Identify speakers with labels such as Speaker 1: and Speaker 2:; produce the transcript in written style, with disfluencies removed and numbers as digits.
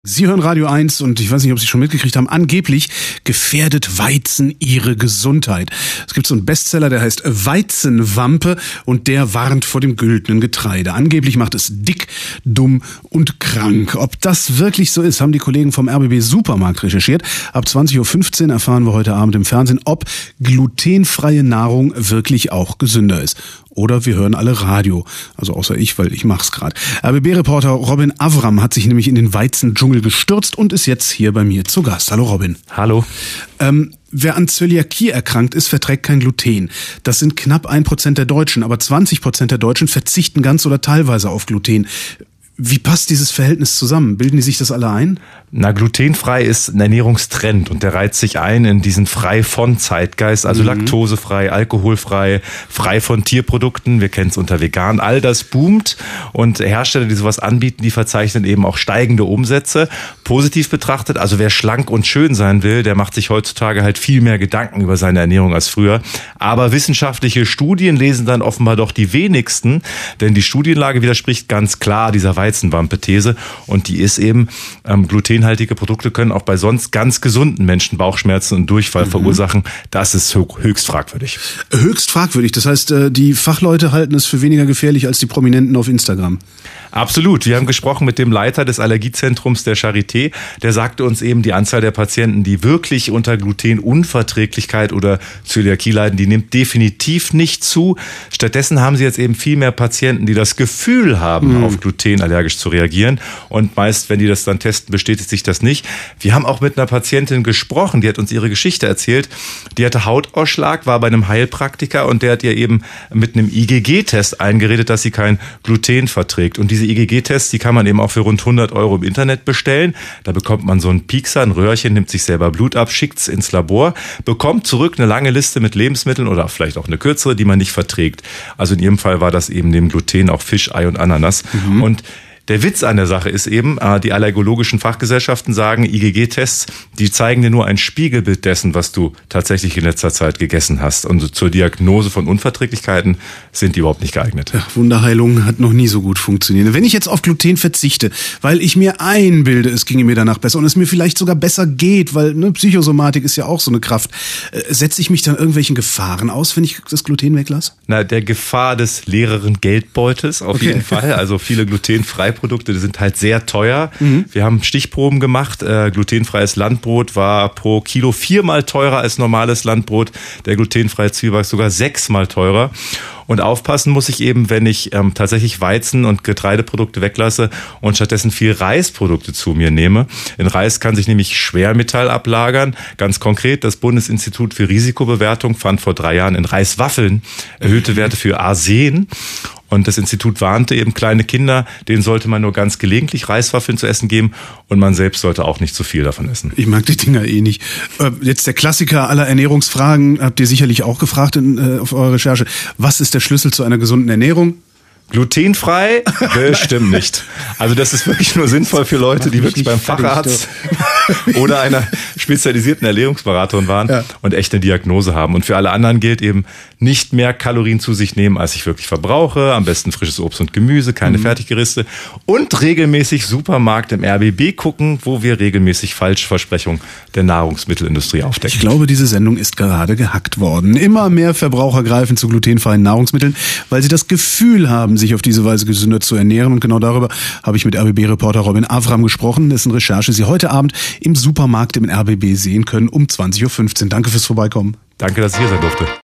Speaker 1: Sie hören Radio 1 und ich weiß nicht, ob Sie schon mitgekriegt haben, angeblich gefährdet Weizen Ihre Gesundheit. Es gibt so einen Bestseller, der heißt Weizenwampe und der warnt vor dem güldenen Getreide. Angeblich macht es dick, dumm und krank. Ob das wirklich so ist, haben die Kollegen vom RBB Supermarkt recherchiert. Ab 20.15 Uhr erfahren wir heute Abend im Fernsehen, ob glutenfreie Nahrung wirklich auch gesünder ist. Oder wir hören alle Radio. Also außer ich, weil ich mach's gerade. RBB-Reporter Robin Avram hat sich nämlich in den Weizendschungel gestürzt und ist jetzt hier bei mir zu Gast. Hallo Robin.
Speaker 2: Hallo.
Speaker 1: Wer an Zöliakie erkrankt ist, verträgt kein Gluten. Das sind knapp 1% der Deutschen, aber 20% der Deutschen verzichten ganz oder teilweise auf Gluten. Wie passt dieses Verhältnis zusammen? Bilden die sich das alle ein?
Speaker 2: Na, glutenfrei ist ein Ernährungstrend und der reiht sich ein in diesen frei von Zeitgeist, also laktosefrei, alkoholfrei, frei von Tierprodukten. Wir kennen es unter vegan. All das boomt und Hersteller, die sowas anbieten, die verzeichnen eben auch steigende Umsätze. Positiv betrachtet, also wer schlank und schön sein will, der macht sich heutzutage halt viel mehr Gedanken über seine Ernährung als früher. Aber wissenschaftliche Studien lesen dann offenbar doch die wenigsten, denn die Studienlage widerspricht ganz klar dieser Weizenwampe-These und die ist eben, glutenhaltige Produkte können auch bei sonst ganz gesunden Menschen Bauchschmerzen und Durchfall verursachen. Das ist höchst fragwürdig.
Speaker 1: Höchst fragwürdig. Das heißt, die Fachleute halten es für weniger gefährlich als die Prominenten auf Instagram.
Speaker 2: Absolut. Wir haben gesprochen mit dem Leiter des Allergiezentrums der Charité. Der sagte uns eben, die Anzahl der Patienten, die wirklich unter Glutenunverträglichkeit oder Zöliakie leiden, die nimmt definitiv nicht zu. Stattdessen haben sie jetzt eben viel mehr Patienten, die das Gefühl haben, auf Gluten allergisch zu reagieren. Und meist, wenn die das dann testen, bestätigt sich das nicht. Wir haben auch mit einer Patientin gesprochen, die hat uns ihre Geschichte erzählt. Die hatte Hautausschlag, war bei einem Heilpraktiker und der hat ihr eben mit einem IgG-Test eingeredet, dass sie kein Gluten verträgt. Und diese IgG-Tests, die kann man eben auch für rund 100 € im Internet bestellen. Da bekommt man so einen Piekser, ein Röhrchen, nimmt sich selber Blut ab, schickt's ins Labor, bekommt zurück eine lange Liste mit Lebensmitteln oder vielleicht auch eine kürzere, die man nicht verträgt. Also in ihrem Fall war das eben neben Gluten auch Fisch, Ei und Ananas. Und der Witz an der Sache ist eben, die allergologischen Fachgesellschaften sagen, IgG-Tests, die zeigen dir nur ein Spiegelbild dessen, was du tatsächlich in letzter Zeit gegessen hast. Und zur Diagnose von Unverträglichkeiten sind die überhaupt nicht geeignet.
Speaker 1: Ja, Wunderheilung hat noch nie so gut funktioniert. Wenn ich jetzt auf Gluten verzichte, weil ich mir einbilde, es ginge mir danach besser und es mir vielleicht sogar besser geht, weil Psychosomatik ist ja auch so eine Kraft, setze ich mich dann irgendwelchen Gefahren aus, wenn ich das Gluten weglasse?
Speaker 2: Na, der Gefahr des leeren Geldbeutels auf jeden Fall. Also viele glutenfreie Produkte, die sind halt sehr teuer. Wir haben Stichproben gemacht. Glutenfreies Landbrot war pro Kilo 4-mal teurer als normales Landbrot. Der glutenfreie Zwieback sogar 6-mal teurer. Und aufpassen muss ich eben, wenn ich tatsächlich Weizen- und Getreideprodukte weglasse und stattdessen viel Reisprodukte zu mir nehme. In Reis kann sich nämlich Schwermetall ablagern. Ganz konkret, das Bundesinstitut für Risikobewertung fand vor 3 Jahren in Reiswaffeln erhöhte Werte für Arsen. Und das Institut warnte eben kleine Kinder, denen sollte man nur ganz gelegentlich Reiswaffeln zu essen geben und man selbst sollte auch nicht zu viel davon essen.
Speaker 1: Ich mag die Dinger eh nicht. Jetzt der Klassiker aller Ernährungsfragen, habt ihr sicherlich auch gefragt auf eurer Recherche. Was ist der Schlüssel zu einer gesunden Ernährung?
Speaker 2: Glutenfrei? Bestimmt nicht. Also das ist wirklich nur sinnvoll für Leute, die wirklich beim Facharzt oder einer spezialisierten Ernährungsberaterin waren und echt eine Diagnose haben. Und für alle anderen gilt eben, nicht mehr Kalorien zu sich nehmen, als ich wirklich verbrauche. Am besten frisches Obst und Gemüse, keine Fertiggeriste. Und regelmäßig Supermarkt im RBB gucken, wo wir regelmäßig Falschversprechungen der Nahrungsmittelindustrie aufdecken.
Speaker 1: Ich glaube, diese Sendung ist gerade gehackt worden. Immer mehr Verbraucher greifen zu glutenfreien Nahrungsmitteln, weil sie das Gefühl haben, sich auf diese Weise gesünder zu ernähren. Und genau darüber habe ich mit RBB-Reporter Robin Avram gesprochen, dessen Recherche Sie heute Abend im Supermarkt im RBB sehen können um 20.15 Uhr. Danke fürs Vorbeikommen.
Speaker 2: Danke, dass ich hier sein durfte.